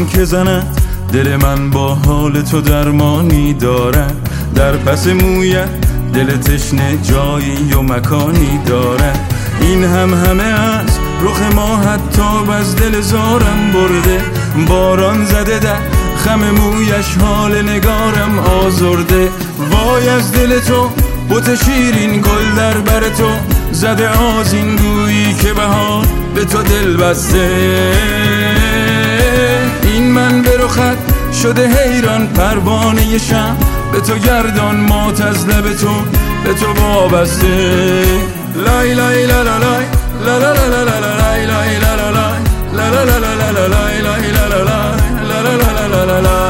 که زند دل من با حال تو درمانی دارد. در پس مویت دل تشنه جایی و مکانی دارد. این همه از رخ ما حتی از دل زارم برده. باران زده در خم مویش حال نگارم آزرده. وای از دل تو بت شیرین گل در بر تو زده آذین گویی که بهار به تو دل بسته. این من به رخت شده حیران پروانه شم به تو گردان مات از لب تو به تو وابسته. لای لای لا لا لای لا لا لا لا لای لای لا لا لای لا لا لا لا لا لای لای لا لا لا لا لا لا لا لا.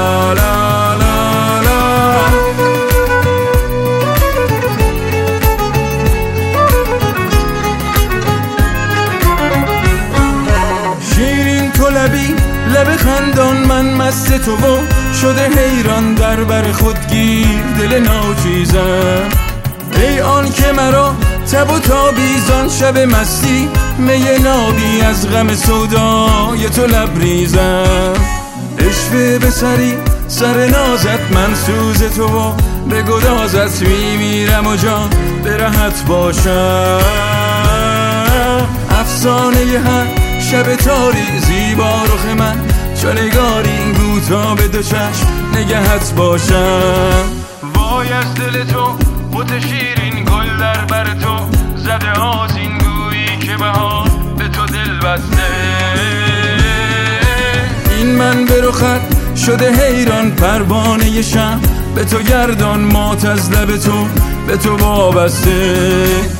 شیرین تو لبی لب خندان من مست تو و شده حیران در بر خودگیر دل ناچیزم. ای آن که مرا تب و تابیزان شب مستی می نابی از غم سودای تو لبریزم. عشوه به سری سر نازت من سوز تو و به گدازت میمیرم و جان به رهت باشم. افسانه هر شب تاری زیبا رخ من چو نگاری گو تا به دو چشم نگهت باشم. وای از دل تو بت شیرین گل در بر تو زده آذین گویی که بهار به تو دل بسته. این من به رخت شده حیران پروانه شم به تو گردان مات از لب تو به تو وابسته.